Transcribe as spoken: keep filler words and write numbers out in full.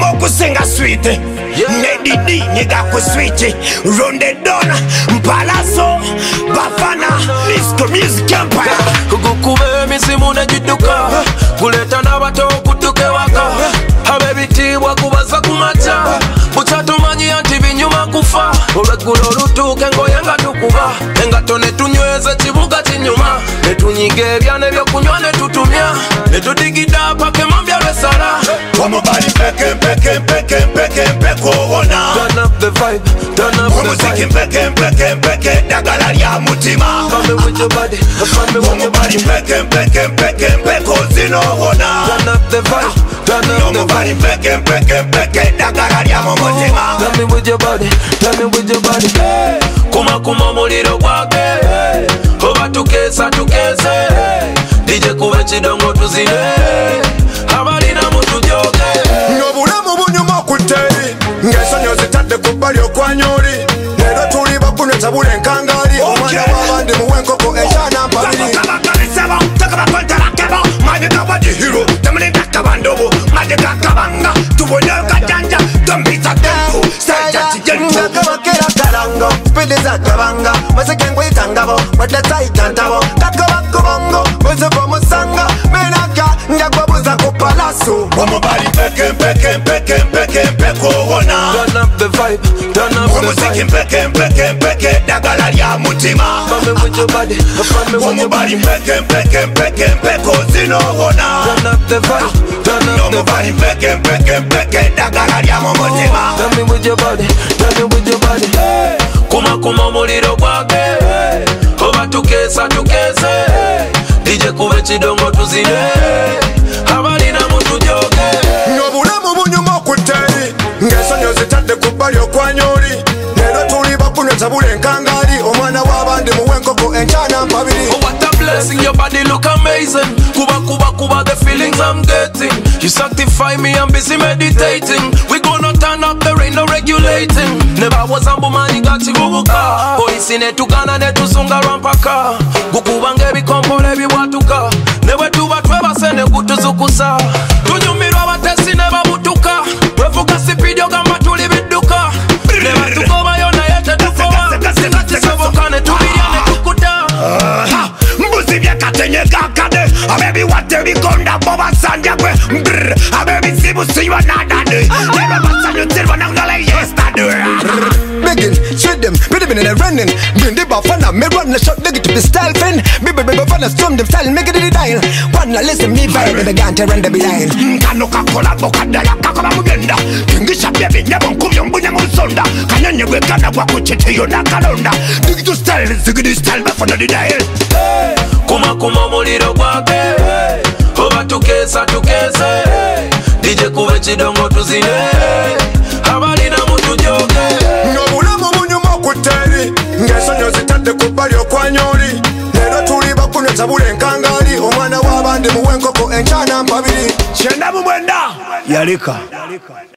okusenga sweet nedidi nyiga ku switch ronde dona mpalaso bafana disco music empire kugukube misimu nejiduka kuleta n'abato okutuke waka abebitibwa kubaza kumaca bukyatumanyi anti binyuma kufa olweggulo olutuuka engoye nga tukuba engato netunyweza ekibuga kinyuma netunyiga ebya nebyokunywa netutumya netudigida paka emambya lwesala omubali mpeke mpeke mpeke mpeke mpeke owona turn up the vibe turn up the omuziki mpeke mpeke mpeke ddagala lya mutima Fame with your body fame with your omubali body mpeke mpeke mpeke mpeke ozina owona turn up the vibe turn up the vibe omubali mpeke mpeke mpeke ddagala lya mu mutima Tell me with your body, tell me with your body. Hey. Kuma kuma muliro gwake hey. Oba tukesa tukese hey. D J kuwe chidongo tuzine hey. Abalina mutujoke hey. Nobulamu bunyuma kuteri ngesonyo zitadde kubbali okwanyoli lero tuli bakuno tabule enkangali omwana w'abandi muwe enkoko ekyana mpabiri hero temulinda kabandobo mageka kabanga tubone kajanja tombisa tempo saja tijento kakabakera karango piliza kabanga masekengwe itangabo wadata itantabo kakabakubongo wezepo musanga menaka njagwabuza ku palaso omubali mpeke mpeke mpeke mpeke mpeke owona turn up the vibe turn up the omuziki vibe mpeke mpeke mpeke ddagala lya mutima Fame with your body fame with your omubali body mpeke mpeke mpeke mpeke ozina owona turn up the vibe turn up the omubali vibe mpeke mpeke mpeke ddagala lya mu mutima Tell me with your body tell me with your body hey. Kuma kuma muliro gwake hey. Oba tukesa tukese hey. D J kuwe chidongo tuzine hey. Abalina mutujoke hey. Nobulamu bunyuma okuteri ngesonyo zitadde kubbali okwanyoli lero tuli bakuno tabule enkangali omwana w'abandi muwe enkoko enkyana mpabiri Oh, what a blessing, your body look amazing. Kuba, kuba, kuba, the feelings I'm getting. You sanctify me, I'm busy meditating. We gonna turn up, there ain't no regulating. Never was a woman, you got to bubuka. Polisi netugana netusunga rampaka. Gukubange bikompole biwatuka. Newe tuba tweba sene kutuzukusa. Tunyumirwa batesi neba butuka. Wevuka sipidio gamba tuli biduka. Neba tukoba yona yete tukoba. Sinatisobokane tubiyane tukuda. mbuzi byakatenye kakade abebi wate bikonda boba sanja kwe brr abebi sibusiwa nadade neba basanyutirwa nangala yesterday Begin, shoot them, put them in the running. Bring the bafana, me run the shot, they get to be style fin. Baby, baby, bafana, storm them style, make it in the dial. One, listen, me vibe, and the gante run the behind. Kano kakola bokada ya kakaba mugenda Kingisha bebe nyabo nkubyo mbunya musonda Kanyanye we kana kwa kuchete yona kalonda Digital style, zigidi style, bafana di dial Kuma kuma muliro gwake hey. Oba tukesa tukese hey. D J kuwe chidongo tuzine hey. Abalina mutujoke hey. Nobulamu bunyuma okuteri ngesonyo zitadde kubbali okwanyoli lero tuli bakuno tabule enkangali omwana w'abandi muwe enkoko enkyana mpabiri Chenda mubwenda Yalika